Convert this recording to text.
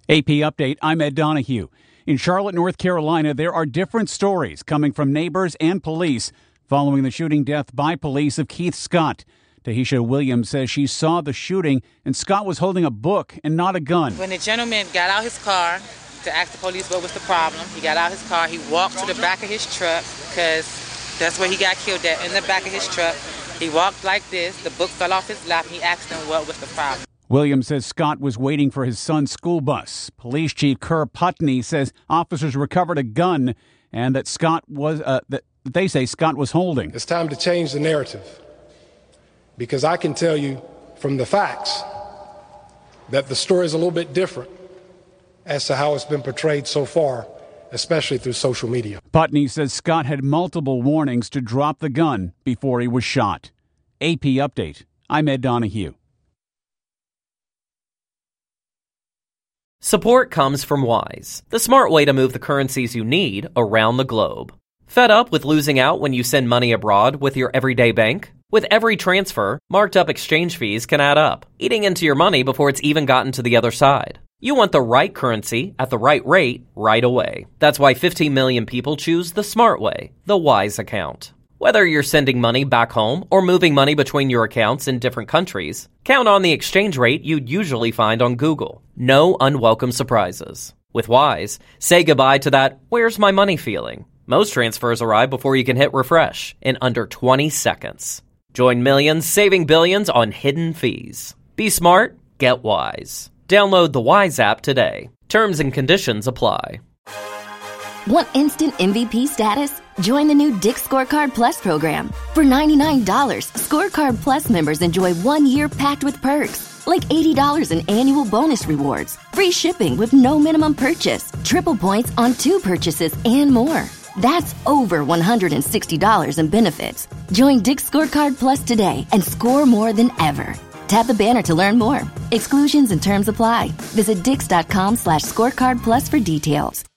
AP Update, I'm Ed Donahue. In Charlotte, North Carolina, there are different stories coming from neighbors and police following the shooting death by police of Keith Scott. Tahisha Williams says she saw the shooting and Scott was holding a book and not a gun. When the gentleman got out his car to ask the police what was the problem, he got out his car, he walked to the back of his truck because that's where he got killed at, in the back of his truck. He walked like this, the book fell off his lap, and he asked him what was the problem. Williams says Scott was waiting for his son's school bus. Police Chief Kerr Putney says officers recovered a gun and that they say Scott was holding. It's time to change the narrative because I can tell you from the facts that the story is a little bit different as to how it's been portrayed so far, especially through social media. Putney says Scott had multiple warnings to drop the gun before he was shot. AP Update, I'm Ed Donahue. Support comes from Wise, the smart way to move the currencies you need around the globe. Fed up with losing out when you send money abroad with your everyday bank? With every transfer, marked up exchange fees can add up, eating into your money before it's even gotten to the other side. You want the right currency at the right rate right away. That's why 15 million people choose the smart way, the Wise account. Whether you're sending money back home or moving money between your accounts in different countries, count on the exchange rate you'd usually find on Google. No unwelcome surprises. With Wise, say goodbye to that "where's my money" feeling. Most transfers arrive before you can hit refresh in under 20 seconds. Join millions saving billions on hidden fees. Be smart, get Wise. Download the Wise app today. Terms and conditions apply. Want instant MVP status? Join the new Dick's Scorecard Plus program. For $99, Scorecard Plus members enjoy 1 year packed with perks, like $80 in annual bonus rewards, free shipping with no minimum purchase, triple points on 2 purchases, and more. That's over $160 in benefits. Join Dick's Scorecard Plus today and score more than ever. Tap the banner to learn more. Exclusions and terms apply. Visit dix.com/scorecard plus for details.